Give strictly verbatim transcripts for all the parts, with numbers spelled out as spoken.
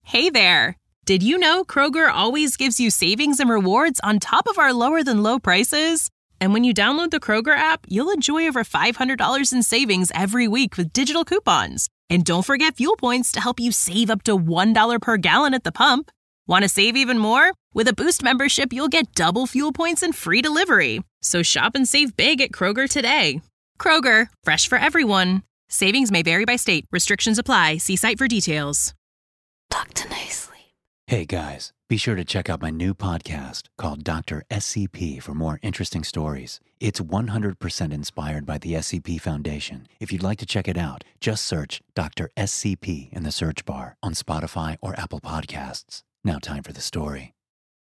Hey there! Did you know Kroger always gives you savings and rewards on top of our lower-than-low prices? And when you download the Kroger app, you'll enjoy over five hundred dollars in savings every week with digital coupons. And don't forget fuel points to help you save up to one dollar per gallon at the pump. Want to save even more? With a Boost membership, you'll get double fuel points and free delivery. So shop and save big at Kroger today. Kroger, fresh for everyone. Savings may vary by state. Restrictions apply. See site for details. Doctor Nicely. Hey guys, be sure to check out my new podcast called Doctor S C P for more interesting stories. It's one hundred percent inspired by the S C P Foundation. If you'd like to check it out, just search Doctor S C P in the search bar on Spotify or Apple Podcasts. Now time for the story.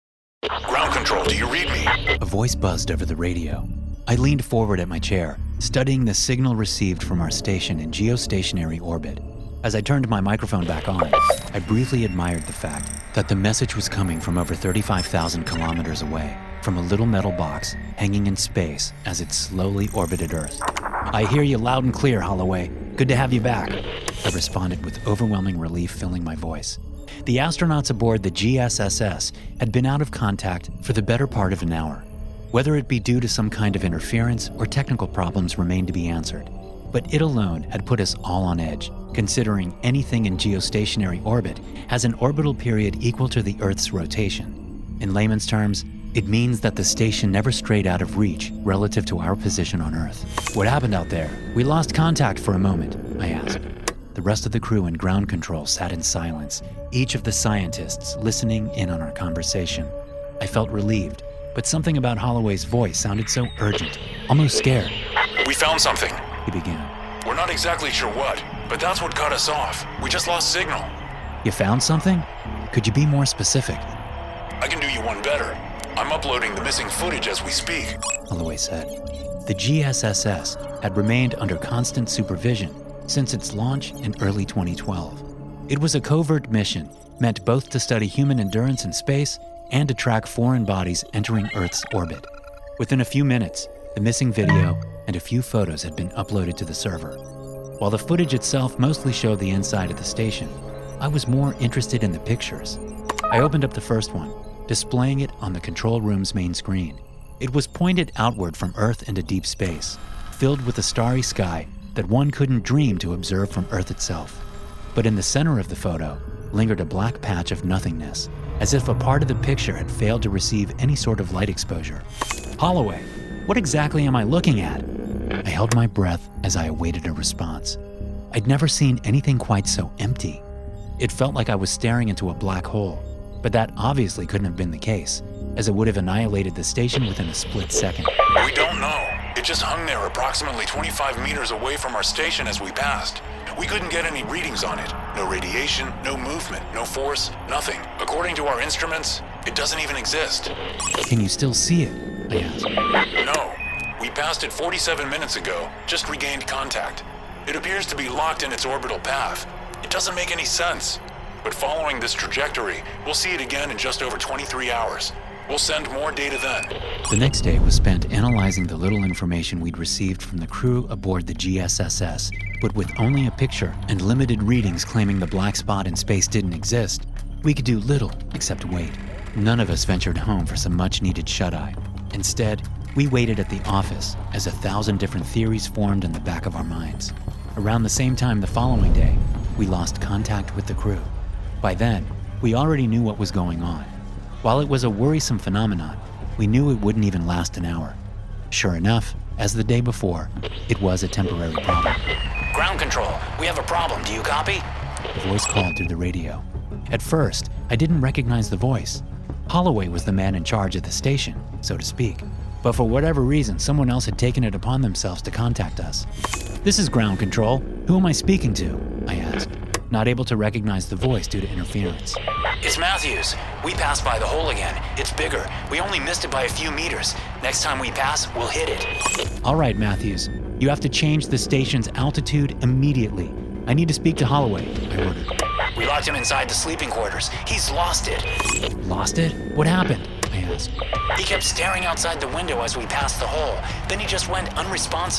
Ground control, do you read me? A voice buzzed over the radio. I leaned forward at my chair, studying the signal received from our station in geostationary orbit. As I turned my microphone back on, I briefly admired the fact that the message was coming from over thirty-five thousand kilometers away, from a little metal box hanging in space as it slowly orbited Earth. "I hear you loud and clear, Holloway. Good to have you back," I responded with overwhelming relief filling my voice. The astronauts aboard the G S S S had been out of contact for the better part of an hour. Whether it be due to some kind of interference or technical problems remained to be answered. But it alone had put us all on edge, considering anything in geostationary orbit has an orbital period equal to the Earth's rotation. In layman's terms, it means that the station never strayed out of reach relative to our position on Earth. "What happened out there? We lost contact for a moment," I asked. The rest of the crew in ground control sat in silence, each of the scientists listening in on our conversation. I felt relieved, but something about Holloway's voice sounded so urgent, almost scared. "We found something," he began. "We're not exactly sure what, but that's what cut us off. We just lost signal." "You found something? Could you be more specific?" "I can do you one better. I'm uploading the missing footage as we speak," Holloway said. The G S S S had remained under constant supervision since its launch in early twenty twelve. It was a covert mission meant both to study human endurance in space and to track foreign bodies entering Earth's orbit. Within a few minutes, the missing video and a few photos had been uploaded to the server. While the footage itself mostly showed the inside of the station, I was more interested in the pictures. I opened up the first one, displaying it on the control room's main screen. It was pointed outward from Earth into deep space, filled with a starry sky that one couldn't dream to observe from Earth itself. But in the center of the photo lingered a black patch of nothingness, as if a part of the picture had failed to receive any sort of light exposure. "Holloway, what exactly am I looking at?" I held my breath as I awaited a response. I'd never seen anything quite so empty. It felt like I was staring into a black hole, but that obviously couldn't have been the case, as it would have annihilated the station within a split second. "We don't know. It just hung there approximately twenty-five meters away from our station as we passed. We couldn't get any readings on it. No radiation, no movement, no force, nothing. According to our instruments, it doesn't even exist." "Can you still see it?" I asked. "No. We passed it forty-seven minutes ago, just regained contact. It appears to be locked in its orbital path. It doesn't make any sense. But following this trajectory, we'll see it again in just over twenty-three hours. We'll send more data then." The next day was spent analyzing the little information we'd received from the crew aboard the G S S S, but with only a picture and limited readings claiming the black spot in space didn't exist, we could do little except wait. None of us ventured home for some much-needed shut-eye. Instead, we waited at the office as a thousand different theories formed in the back of our minds. Around the same time the following day, we lost contact with the crew. By then, we already knew what was going on. While it was a worrisome phenomenon, we knew it wouldn't even last an hour. Sure enough, as the day before, it was a temporary problem. "Ground control, we have a problem. Do you copy?" The voice called through the radio. At first, I didn't recognize the voice. Holloway was the man in charge of the station, so to speak. But for whatever reason, someone else had taken it upon themselves to contact us. "This is ground control. Who am I speaking to?" I asked, not able to recognize the voice due to interference. "It's Matthews. We passed by the hole again. It's bigger. We only missed it by a few meters. Next time we pass, we'll hit it." "All right, Matthews. You have to change the station's altitude immediately. I need to speak to Holloway," I ordered. "We locked him inside the sleeping quarters. He's lost it." "Lost it? What happened?" I asked. "He kept staring outside the window as we passed the hole. Then he just went unresponsive.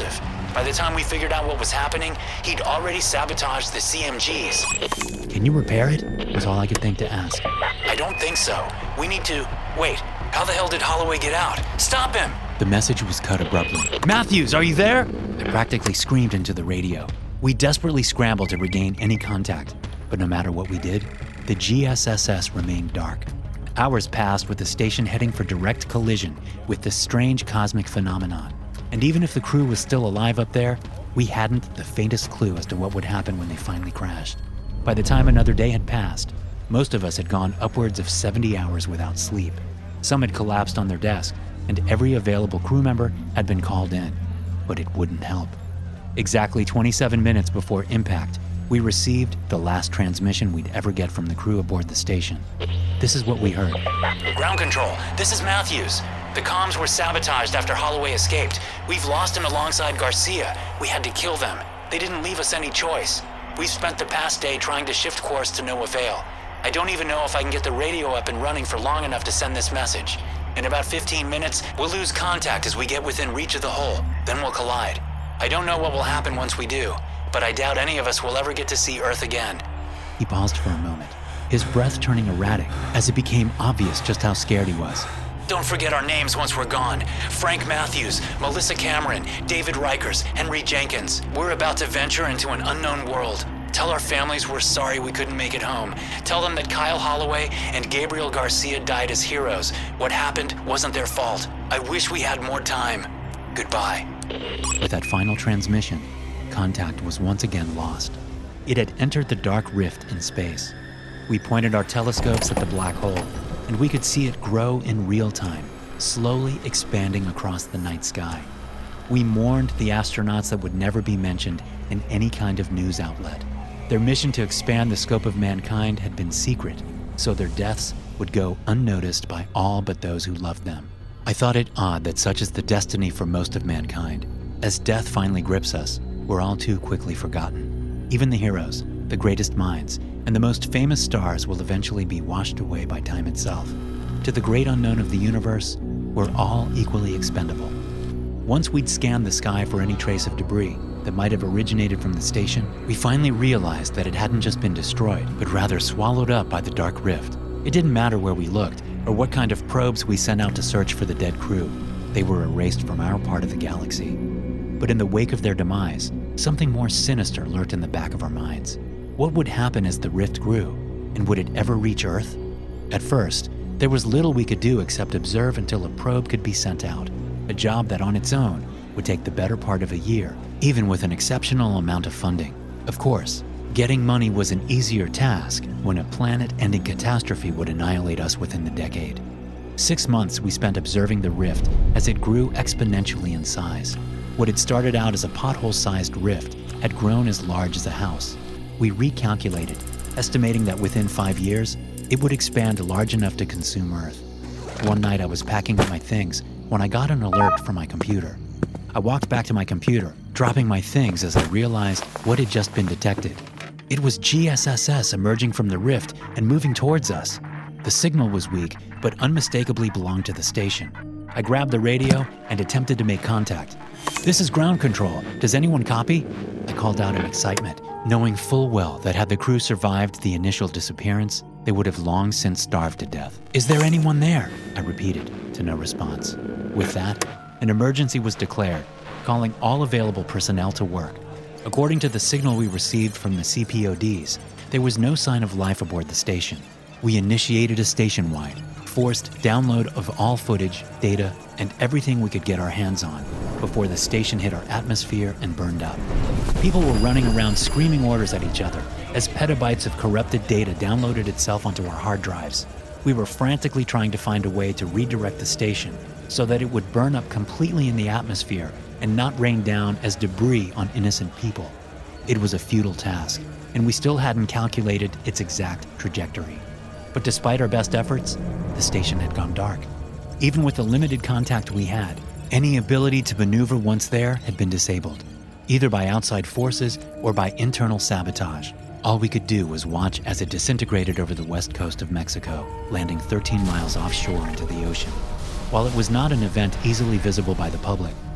By the time we figured out what was happening, he'd already sabotaged the C M Gs. Can you repair it? Was all I could think to ask. I don't think so. We need to... Wait, how the hell did Holloway get out? Stop him! The message was cut abruptly. Matthews, are you there? I practically screamed into the radio. We desperately scrambled to regain any contact, but no matter what we did, the G S S S remained dark. Hours passed with the station heading for direct collision with this strange cosmic phenomenon. And even if the crew was still alive up there, we hadn't the faintest clue as to what would happen when they finally crashed. By the time another day had passed, most of us had gone upwards of seventy hours without sleep. Some had collapsed on their desk, and every available crew member had been called in, but it wouldn't help. Exactly twenty-seven minutes before impact, we received the last transmission we'd ever get from the crew aboard the station. This is what we heard. Ground control, this is Matthews. The comms were sabotaged after Holloway escaped. We've lost him alongside Garcia. We had to kill them. They didn't leave us any choice. We've spent the past day trying to shift course to no avail. I don't even know if I can get the radio up and running for long enough to send this message. In about fifteen minutes, we'll lose contact as we get within reach of the hole. Then we'll collide. I don't know what will happen once we do, but I doubt any of us will ever get to see Earth again. He paused for a moment, his breath turning erratic as it became obvious just how scared he was. Don't forget our names once we're gone. Frank Matthews, Melissa Cameron, David Rikers, Henry Jenkins. We're about to venture into an unknown world. Tell our families we're sorry we couldn't make it home. Tell them that Kyle Holloway and Gabriel Garcia died as heroes. What happened wasn't their fault. I wish we had more time. Goodbye. With that final transmission, contact was once again lost. It had entered the dark rift in space. We pointed our telescopes at the black hole, and we could see it grow in real time, slowly expanding across the night sky. We mourned the astronauts that would never be mentioned in any kind of news outlet. Their mission to expand the scope of mankind had been secret, so their deaths would go unnoticed by all but those who loved them. I thought it odd that such is the destiny for most of mankind. As death finally grips us, we're all too quickly forgotten. Even the heroes, the greatest minds, and the most famous stars will eventually be washed away by time itself. To the great unknown of the universe, we're all equally expendable. Once we'd scanned the sky for any trace of debris that might have originated from the station, we finally realized that it hadn't just been destroyed, but rather swallowed up by the dark rift. It didn't matter where we looked, or what kind of probes we sent out to search for the dead crew. They were erased from our part of the galaxy. But in the wake of their demise, something more sinister lurked in the back of our minds. What would happen as the rift grew, and would it ever reach Earth? At first, there was little we could do except observe until a probe could be sent out, a job that on its own would take the better part of a year, even with an exceptional amount of funding. Of course, getting money was an easier task when a planet-ending catastrophe would annihilate us within the decade. Six months we spent observing the rift as it grew exponentially in size. What had started out as a pothole-sized rift had grown as large as a house. We recalculated, estimating that within five years, it would expand large enough to consume Earth. One night I was packing up my things when I got an alert from my computer. I walked back to my computer, dropping my things as I realized what had just been detected. It was G S S S emerging from the rift and moving towards us. The signal was weak, but unmistakably belonged to the station. I grabbed the radio and attempted to make contact. "This is ground control. Does anyone copy?" I called out in excitement, knowing full well that had the crew survived the initial disappearance, they would have long since starved to death. "Is there anyone there?" I repeated, to no response. With that, an emergency was declared, calling all available personnel to work. According to the signal we received from the C P O Ds, there was no sign of life aboard the station. We initiated a station-wide, forced download of all footage, data, and everything we could get our hands on before the station hit our atmosphere and burned up. People were running around screaming orders at each other as petabytes of corrupted data downloaded itself onto our hard drives. We were frantically trying to find a way to redirect the station so that it would burn up completely in the atmosphere and not rain down as debris on innocent people. It was a futile task, and we still hadn't calculated its exact trajectory. But despite our best efforts, the station had gone dark. Even with the limited contact we had, any ability to maneuver once there had been disabled, either by outside forces or by internal sabotage. All we could do was watch as it disintegrated over the west coast of Mexico, landing thirteen miles offshore into the ocean. While it was not an event easily visible by the public,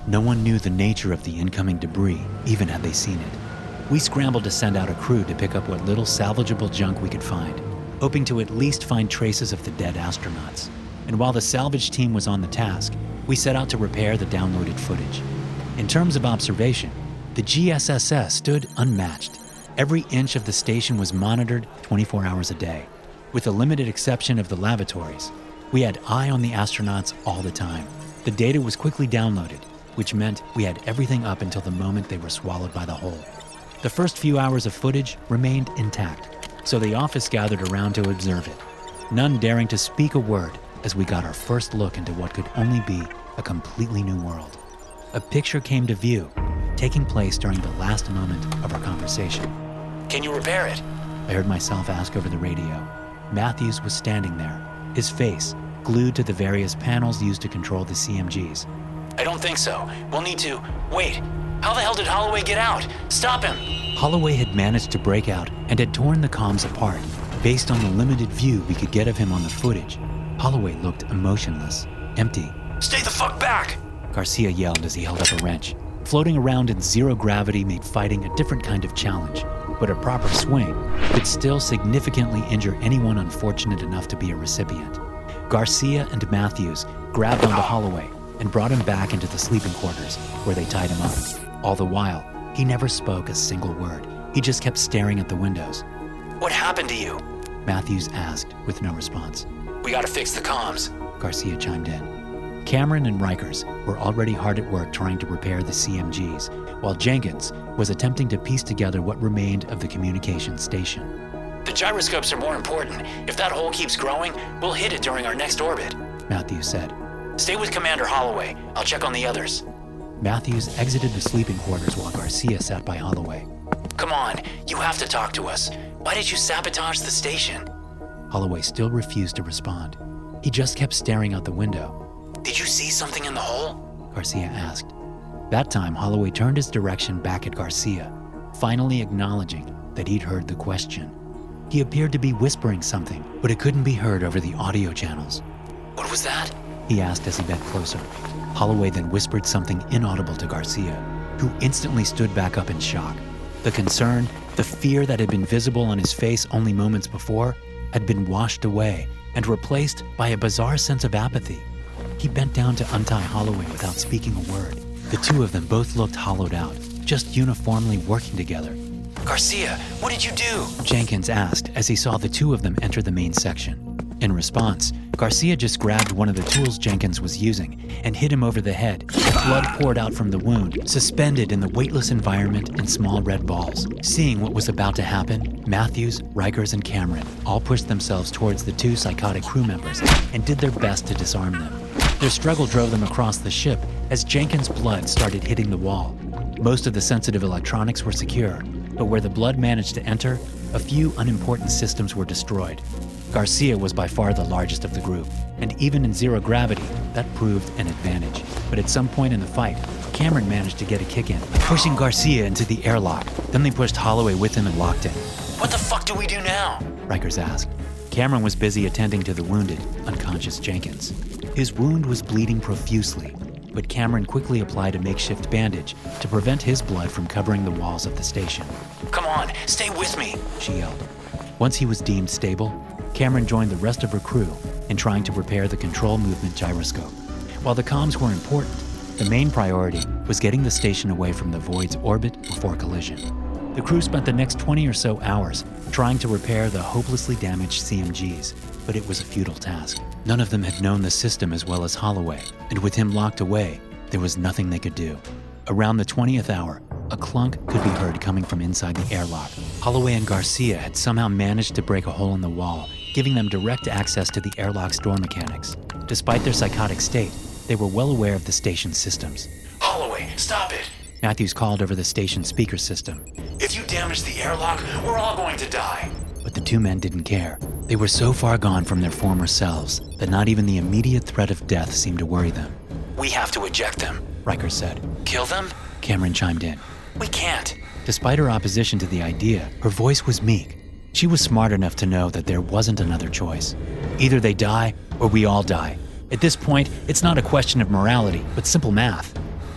No one knew the nature of the incoming debris, even had they seen it. We scrambled to send out a crew to pick up what little salvageable junk we could find, hoping to at least find traces of the dead astronauts. And while the salvage team was on the task, we set out to repair the downloaded footage. In terms of observation, the G S S S stood unmatched. Every inch of the station was monitored twenty-four hours a day. With the limited exception of the lavatories, we had eye on the astronauts all the time. The data was quickly downloaded, which meant we had everything up until the moment they were swallowed by the hole. The first few hours of footage remained intact, so the office gathered around to observe it, none daring to speak a word as we got our first look into what could only be a completely new world. A picture came to view, taking place during the last moment of our conversation. Can you repair it? I heard myself ask over the radio. Matthews was standing there, his face glued to the various panels used to control the C M Gs. I don't think so. We'll need to... Wait, how the hell did Holloway get out? Stop him! Holloway had managed to break out and had torn the comms apart. Based on the limited view we could get of him on the footage, Holloway looked emotionless, empty. Stay the fuck back! Garcia yelled as he held up a wrench. Floating around in zero gravity made fighting a different kind of challenge, but a proper swing could still significantly injure anyone unfortunate enough to be a recipient. Garcia and Matthews grabbed onto Holloway and brought him back into the sleeping quarters, where they tied him up. All the while, he never spoke a single word. He just kept staring at the windows. What happened to you? Matthews asked, with no response. We gotta fix the comms. Garcia chimed in. Cameron and Rikers were already hard at work trying to repair the C M Gs, while Jenkins was attempting to piece together what remained of the communications station. The gyroscopes are more important. If that hole keeps growing, we'll hit it during our next orbit. Matthews said. Stay with Commander Holloway. I'll check on the others. Matthews exited the sleeping quarters while Garcia sat by Holloway. Come on, you have to talk to us. Why did you sabotage the station? Holloway still refused to respond. He just kept staring out the window. Did you see something in the hole? Garcia asked. That time, Holloway turned his direction back at Garcia, finally acknowledging that he'd heard the question. He appeared to be whispering something, but it couldn't be heard over the audio channels. What was that? He asked as he bent closer. Holloway then whispered something inaudible to Garcia, who instantly stood back up in shock. The concern, the fear that had been visible on his face only moments before, had been washed away and replaced by a bizarre sense of apathy. He bent down to untie Holloway without speaking a word. The two of them both looked hollowed out, just uniformly working together. Garcia, what did you do? Jenkins asked as he saw the two of them enter the main section. In response, Garcia just grabbed one of the tools Jenkins was using and hit him over the head. Blood poured out from the wound, suspended in the weightless environment in small red balls. Seeing what was about to happen, Matthews, Rikers, and Cameron all pushed themselves towards the two psychotic crew members and did their best to disarm them. Their struggle drove them across the ship as Jenkins' blood started hitting the wall. Most of the sensitive electronics were secure, but where the blood managed to enter, a few unimportant systems were destroyed. Garcia was by far the largest of the group, and even in zero gravity, that proved an advantage. But at some point in the fight, Cameron managed to get a kick in, pushing Garcia into the airlock. Then they pushed Holloway with him and locked in. What the fuck do we do now? Rikers asked. Cameron was busy attending to the wounded, unconscious Jenkins. His wound was bleeding profusely, but Cameron quickly applied a makeshift bandage to prevent his blood from covering the walls of the station. Come on, stay with me, she yelled. Once he was deemed stable, Cameron joined the rest of her crew in trying to repair the control movement gyroscope. While the comms were important, the main priority was getting the station away from the Void's orbit before collision. The crew spent the next twenty or so hours trying to repair the hopelessly damaged C M Gs, but it was a futile task. None of them had known the system as well as Holloway, and with him locked away, there was nothing they could do. Around the twentieth hour, a clunk could be heard coming from inside the airlock. Holloway and Garcia had somehow managed to break a hole in the wall, giving them direct access to the airlock's door mechanics. Despite their psychotic state, they were well aware of the station's systems. Holloway, stop it! Matthews called over the station speaker system. If you damage the airlock, we're all going to die. But the two men didn't care. They were so far gone from their former selves that not even the immediate threat of death seemed to worry them. We have to eject them, Rikers said. Kill them? Cameron chimed in. We can't. Despite her opposition to the idea, her voice was meek. She was smart enough to know that there wasn't another choice. Either they die, or we all die. At this point, it's not a question of morality, but simple math.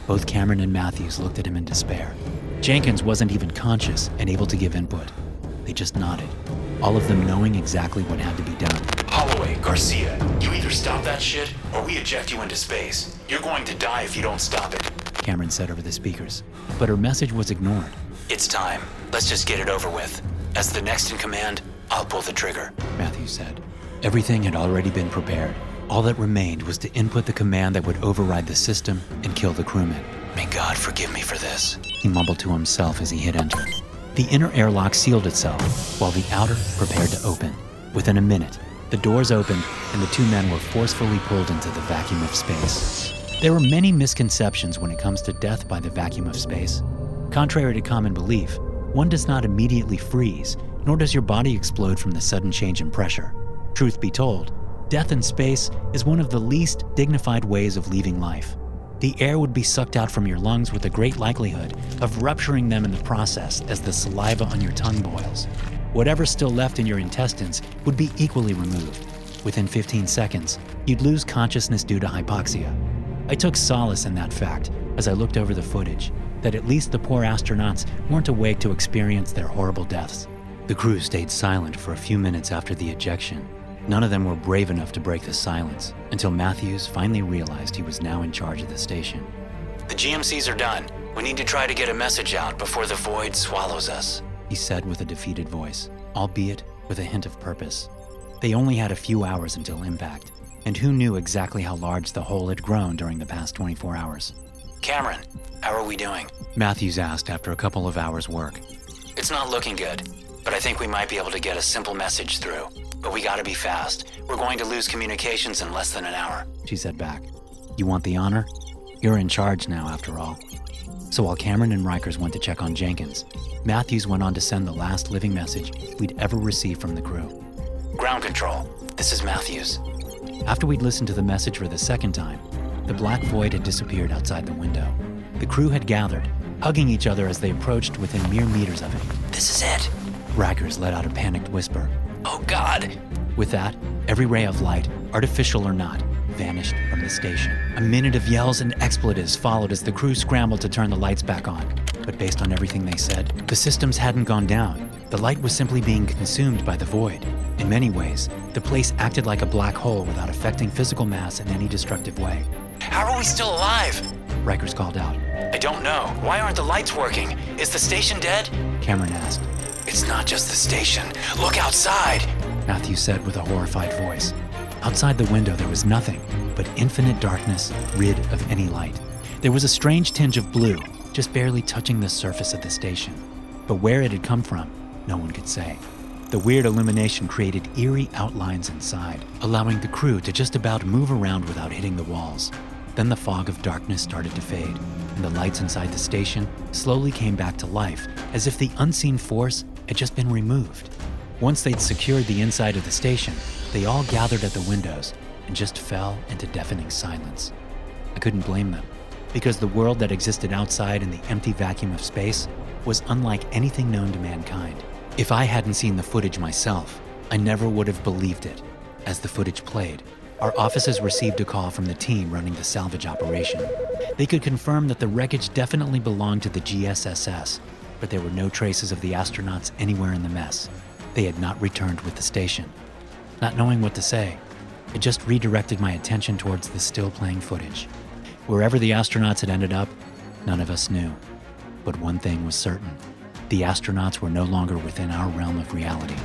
Both Cameron and Matthews looked at him in despair. Jenkins wasn't even conscious and able to give input. They just nodded, all of them knowing exactly what had to be done. Holloway, Garcia, you either stop that shit or we eject you into space. You're going to die if you don't stop it, Cameron said over the speakers, but her message was ignored. It's time. Let's just get it over with. As the next in command, I'll pull the trigger, Matthews said. Everything had already been prepared. All that remained was to input the command that would override the system and kill the crewmen. May God forgive me for this, he mumbled to himself as he hit enter. The inner airlock sealed itself, while the outer prepared to open. Within a minute, the doors opened and the two men were forcefully pulled into the vacuum of space. There are many misconceptions when it comes to death by the vacuum of space. Contrary to common belief, one does not immediately freeze, nor does your body explode from the sudden change in pressure. Truth be told, death in space is one of the least dignified ways of leaving life. The air would be sucked out from your lungs with a great likelihood of rupturing them in the process as the saliva on your tongue boils. Whatever's still left in your intestines would be equally removed. Within fifteen seconds, you'd lose consciousness due to hypoxia. I took solace in that fact as I looked over the footage, that at least the poor astronauts weren't awake to experience their horrible deaths. The crew stayed silent for a few minutes after the ejection. None of them were brave enough to break the silence until Matthews finally realized he was now in charge of the station. The G M Cs are done. We need to try to get a message out before the void swallows us, he said with a defeated voice, albeit with a hint of purpose. They only had a few hours until impact, and who knew exactly how large the hole had grown during the past twenty-four hours. Cameron, how are we doing? Matthews asked after a couple of hours' work. It's not looking good, but I think we might be able to get a simple message through. But we gotta be fast. We're going to lose communications in less than an hour, she said back. You want the honor? You're in charge now, after all. So while Cameron and Rikers went to check on Jenkins, Matthews went on to send the last living message we'd ever received from the crew. Ground control, this is Matthews. After we'd listened to the message for the second time, the black void had disappeared outside the window. The crew had gathered, hugging each other as they approached within mere meters of it. This is it. Rikers let out a panicked whisper. Oh God. With that, every ray of light, artificial or not, vanished from the station. A minute of yells and expletives followed as the crew scrambled to turn the lights back on. But based on everything they said, the systems hadn't gone down. The light was simply being consumed by the void. In many ways, the place acted like a black hole without affecting physical mass in any destructive way. How are we still alive? Rikers called out. I don't know. Why aren't the lights working? Is the station dead? Cameron asked. It's not just the station. Look outside, Matthews said with a horrified voice. Outside the window there was nothing but infinite darkness, rid of any light. There was a strange tinge of blue, just barely touching the surface of the station. But where it had come from, no one could say. The weird illumination created eerie outlines inside, allowing the crew to just about move around without hitting the walls. Then the fog of darkness started to fade, and the lights inside the station slowly came back to life, as if the unseen force had just been removed. Once they'd secured the inside of the station, they all gathered at the windows and just fell into deafening silence. I couldn't blame them, because the world that existed outside in the empty vacuum of space was unlike anything known to mankind. If I hadn't seen the footage myself, I never would have believed it. As the footage played, our offices received a call from the team running the salvage operation. They could confirm that the wreckage definitely belonged to the G S S S, but there were no traces of the astronauts anywhere in the mess. They had not returned with the station. Not knowing what to say, I just redirected my attention towards the still playing footage. Wherever the astronauts had ended up, none of us knew. But one thing was certain. The astronauts were no longer within our realm of reality.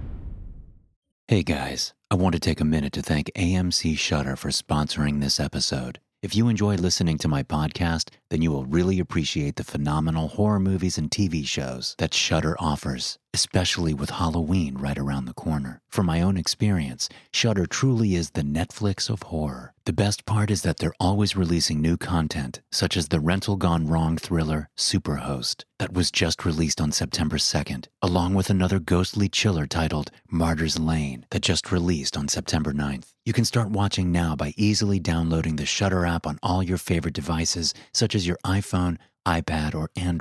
Hey guys, I want to take a minute to thank A M C Shudder for sponsoring this episode. If you enjoy listening to my podcast, then you will really appreciate the phenomenal horror movies and T V shows that Shudder offers, especially with Halloween right around the corner. From my own experience, Shudder truly is the Netflix of horror. The best part is that they're always releasing new content, such as the rental gone wrong thriller Superhost that was just released on September second, along with another ghostly chiller titled Martyr's Lane that just released on September ninth. You can start watching now by easily downloading the Shudder app on all your favorite devices, such as your iPhone, iPad, or Android.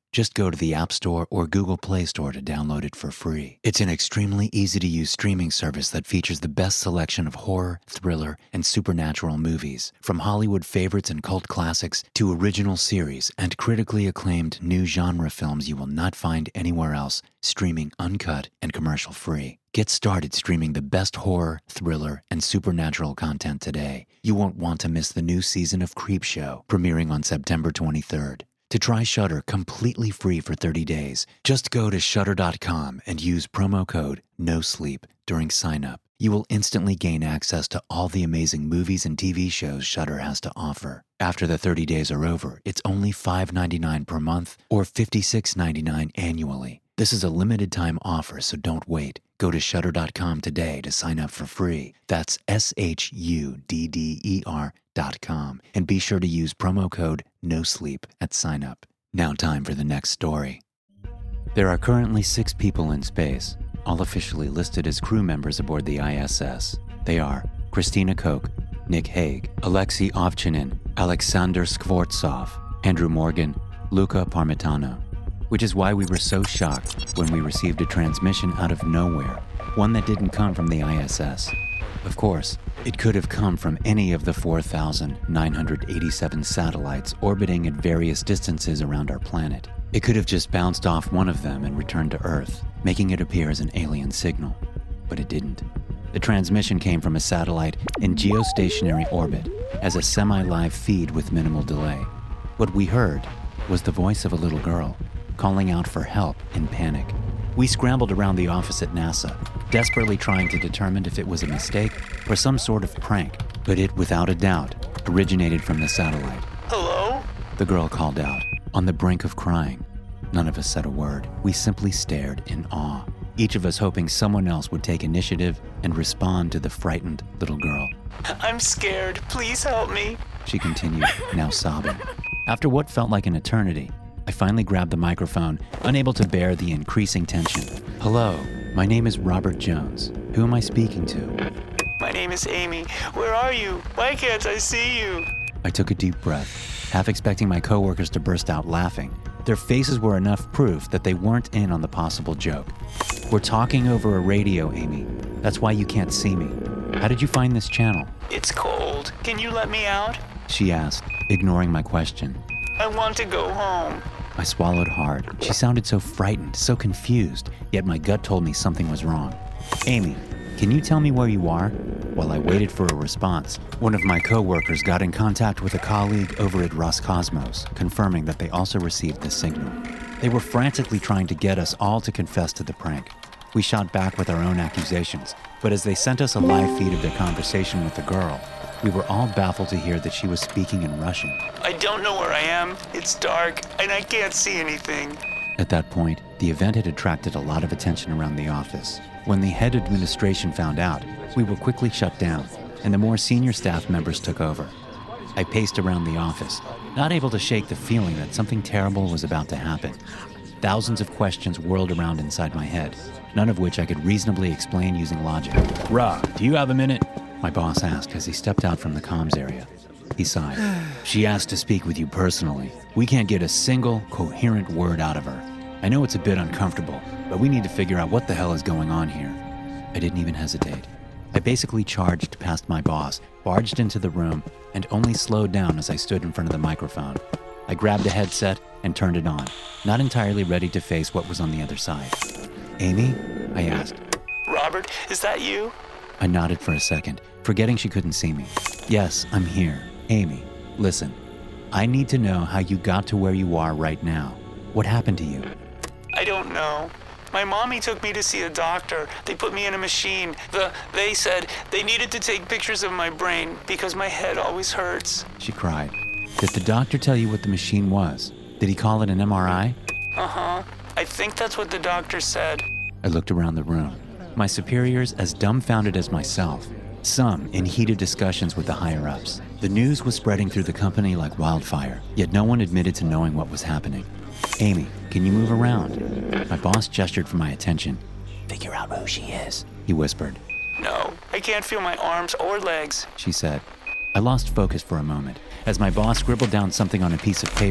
Just go to the App Store or Google Play Store to download it for free. It's an extremely easy-to-use streaming service that features the best selection of horror, thriller, and supernatural movies, from Hollywood favorites and cult classics to original series and critically acclaimed new genre films you will not find anywhere else, streaming uncut and commercial-free. Get started streaming the best horror, thriller, and supernatural content today. You won't want to miss the new season of Creepshow, premiering on September twenty-third. To try Shudder completely free for thirty days, just go to shudder dot com and use promo code NOSLEEP during sign-up. You will instantly gain access to all the amazing movies and T V shows Shudder has to offer. After the thirty days are over, it's only five dollars and ninety-nine cents per month or fifty-six dollars and ninety-nine cents annually. This is a limited-time offer, so don't wait. Go to shudder dot com today to sign up for free. That's S H U D D E R dot com. And be sure to use promo code NOSLEEP at sign up. Now time for the next story. There are currently six people in space, all officially listed as crew members aboard the I S S. They are Christina Koch, Nick Hague, Alexei Ovchinin, Alexander Skvortsov, Andrew Morgan, Luca Parmitano. Which is why we were so shocked when we received a transmission out of nowhere, one that didn't come from the I S S. Of course, it could have come from any of the four thousand nine hundred eighty-seven satellites orbiting at various distances around our planet. It could have just bounced off one of them and returned to Earth, making it appear as an alien signal. But it didn't. The transmission came from a satellite in geostationary orbit as a semi-live feed with minimal delay. What we heard was the voice of a little girl, calling out for help in panic. We scrambled around the office at NASA, desperately trying to determine if it was a mistake or some sort of prank, but it, without a doubt, originated from the satellite. Hello? The girl called out, on the brink of crying. None of us said a word. We simply stared in awe, each of us hoping someone else would take initiative and respond to the frightened little girl. I'm scared. Please help me. She continued, now sobbing. After what felt like an eternity, I finally grabbed the microphone, unable to bear the increasing tension. Hello, my name is Robert Jones. Who am I speaking to? My name is Amy. Where are you? Why can't I see you? I took a deep breath, half expecting my coworkers to burst out laughing. Their faces were enough proof that they weren't in on the possible joke. We're talking over a radio, Amy. That's why you can't see me. How did you find this channel? It's cold. Can you let me out? She asked, ignoring my question. I want to go home. I swallowed hard. She sounded so frightened, so confused, yet my gut told me something was wrong. Amy, can you tell me where you are? While I waited for a response, one of my coworkers got in contact with a colleague over at Roscosmos, confirming that they also received the signal. They were frantically trying to get us all to confess to the prank. We shot back with our own accusations, but as they sent us a live feed of their conversation with the girl, we were all baffled to hear that she was speaking in Russian. I don't know where I am. It's dark, and I can't see anything. At that point, the event had attracted a lot of attention around the office. When the head administration found out, we were quickly shut down, and the more senior staff members took over. I paced around the office, not able to shake the feeling that something terrible was about to happen. Thousands of questions whirled around inside my head, none of which I could reasonably explain using logic. Rob, do you have a minute? My boss asked as he stepped out from the comms area. He sighed. She asked to speak with you personally. We can't get a single coherent word out of her. I know it's a bit uncomfortable, but we need to figure out what the hell is going on here. I didn't even hesitate. I basically charged past my boss, barged into the room, and only slowed down as I stood in front of the microphone. I grabbed a headset and turned it on, not entirely ready to face what was on the other side. Amy? I asked. Robert, is that you? I nodded for a second, forgetting she couldn't see me. Yes, I'm here. Amy, listen. I need to know how you got to where you are right now. What happened to you? I don't know. My mommy took me to see a doctor. They put me in a machine. The, they said they needed to take pictures of my brain because my head always hurts. She cried. Did the doctor tell you what the machine was? Did he call it an M R I? Uh-huh. I think that's what the doctor said. I looked around the room. My superiors as dumbfounded as myself, some in heated discussions with the higher-ups. The news was spreading through the company like wildfire, yet no one admitted to knowing what was happening. Amy, can you move around? My boss gestured for my attention. Figure out who she is, he whispered. No, I can't feel my arms or legs, she said. I lost focus for a moment as my boss scribbled down something on a piece of paper,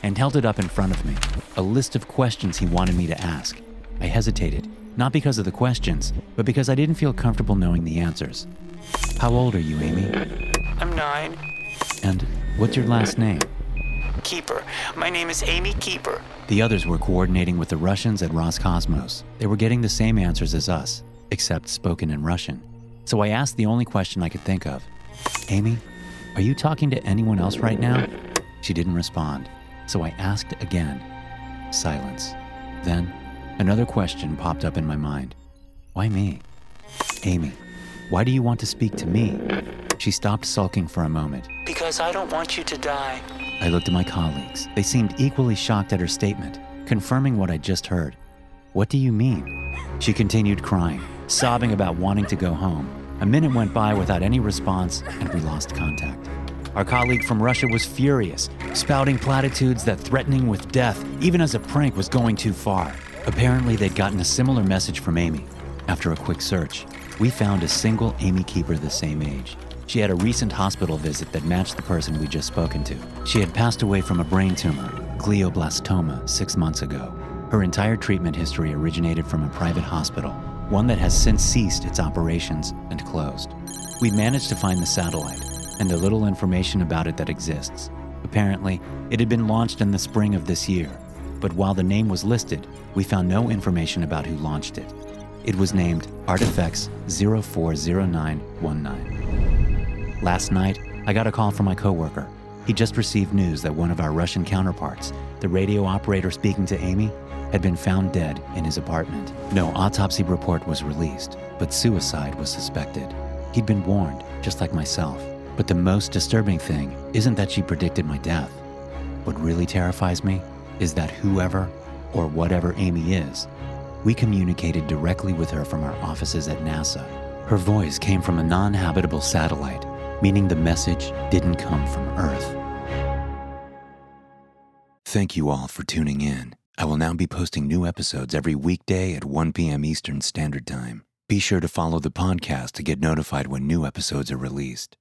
and held it up in front of me, a list of questions he wanted me to ask. I hesitated, not because of the questions, but because I didn't feel comfortable knowing the answers. How old are you, Amy? I'm nine. And what's your last name? Keeper. My name is Amy Keeper. The others were coordinating with the Russians at Roscosmos. They were getting the same answers as us, except spoken in Russian. So I asked the only question I could think of. Amy, are you talking to anyone else right now? She didn't respond, so I asked again. Silence. Then, another question popped up in my mind. Why me? Amy, why do you want to speak to me? She stopped sulking for a moment. Because I don't want you to die. I looked at my colleagues. They seemed equally shocked at her statement, confirming what I'd just heard. What do you mean? She continued crying, sobbing about wanting to go home. A minute went by without any response, and we lost contact. Our colleague from Russia was furious, spouting platitudes that threatening with death, even as a prank, was going too far. Apparently, they'd gotten a similar message from Amy. After a quick search, we found a single Amy Keeper the same age. She had a recent hospital visit that matched the person we'd just spoken to. She had passed away from a brain tumor, glioblastoma, six months ago. Her entire treatment history originated from a private hospital, one that has since ceased its operations and closed. We managed to find the satellite and the little information about it that exists. Apparently, it had been launched in the spring of this year, but while the name was listed, we found no information about who launched it. It was named Artifex zero four zero nine one nine. Last night, I got a call from my coworker. He just received news that one of our Russian counterparts, the radio operator speaking to Amy, had been found dead in his apartment. No autopsy report was released, but suicide was suspected. He'd been warned, just like myself. But the most disturbing thing isn't that she predicted my death. What really terrifies me is that whoever or whatever Amy is, we communicated directly with her from our offices at NASA. Her voice came from a non-habitable satellite, meaning the message didn't come from Earth. Thank you all for tuning in. I will now be posting new episodes every weekday at one p.m. Eastern Standard Time. Be sure to follow the podcast to get notified when new episodes are released.